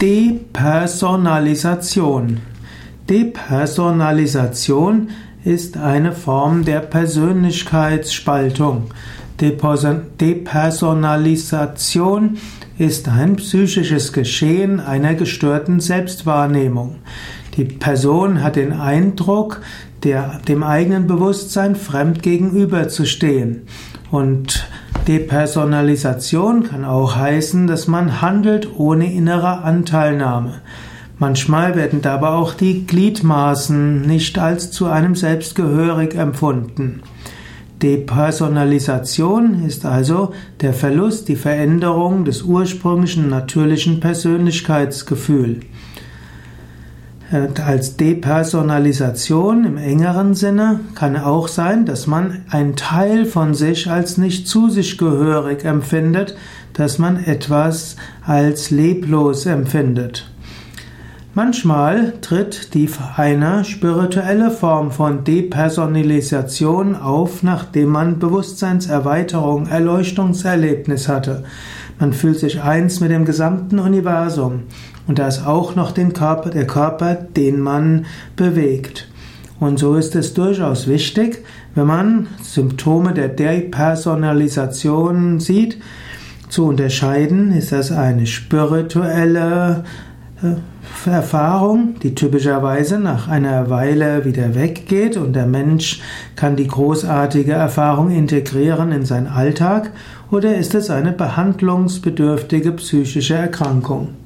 Depersonalisation. Depersonalisation ist eine Form der Persönlichkeitsspaltung. Depersonalisation ist ein psychisches Geschehen einer gestörten Selbstwahrnehmung. Die Person hat den Eindruck, dem eigenen Bewusstsein fremd gegenüberzustehen. Und Depersonalisation kann auch heißen, dass man handelt ohne innere Anteilnahme. Manchmal werden dabei auch die Gliedmaßen nicht als zu einem selbst gehörig empfunden. Depersonalisation ist also der Verlust, die Veränderung des ursprünglichen natürlichen Persönlichkeitsgefühls. Als Depersonalisation im engeren Sinne kann auch sein, dass man einen Teil von sich als nicht zu sich gehörig empfindet, dass man etwas als leblos empfindet. Manchmal tritt eine spirituelle Form von Depersonalisation auf, nachdem man Bewusstseinserweiterung, Erleuchtungserlebnis hatte. Man fühlt sich eins mit dem gesamten Universum. Und da ist auch noch der Körper, den man bewegt. Und so ist es durchaus wichtig, wenn man Symptome der Depersonalisation sieht, zu unterscheiden, ist das eine spirituelle Erfahrung, die typischerweise nach einer Weile wieder weggeht und der Mensch kann die großartige Erfahrung integrieren in seinen Alltag, oder ist es eine behandlungsbedürftige psychische Erkrankung?